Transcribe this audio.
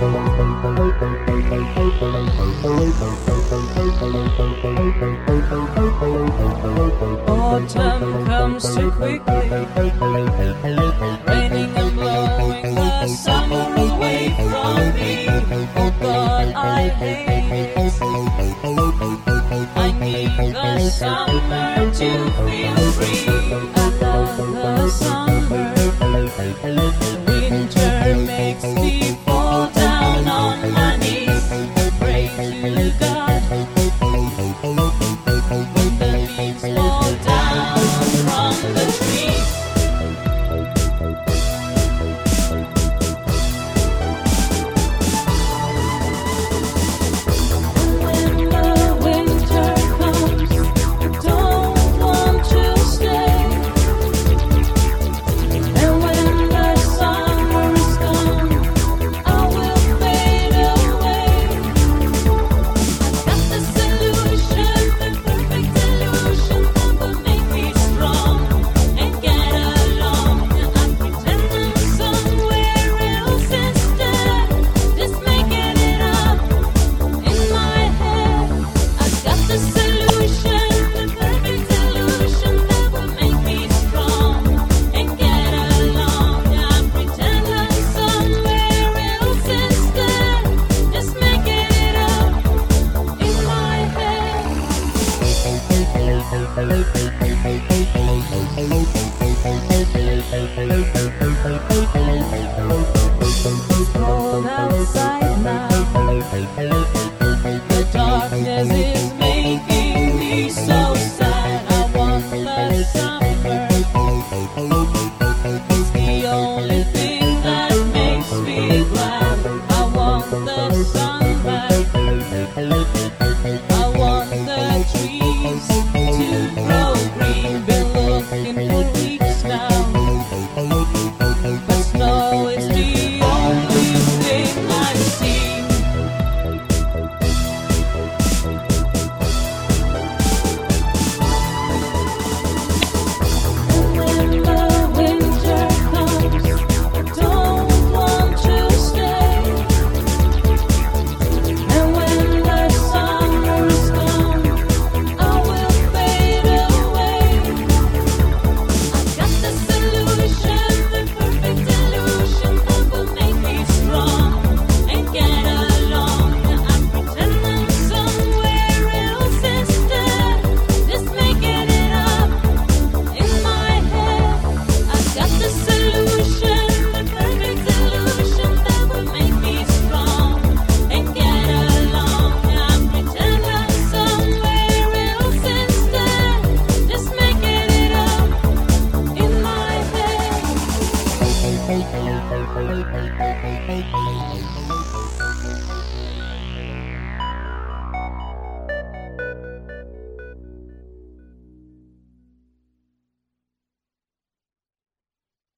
Autumn comes too quickly, raining and blowing the summer away from me. Oh God, I hate it. I need the summer to feel free. I love the summer. Winter makes me fall down on my knees, pray to God. When the leaves fall down from the trees, and when the winter comes, I don't want to stay. And when the summer is gone, I will fade away. Got the solution, the perfect solution that will make me strong and get along. I'm pretending somewhere else instead, just making it up in my head. I've got the solution, the perfect solution that will make me strong and get along. I'm pretending somewhere else instead, just making it up in my head. It's cold outside now. The darkness is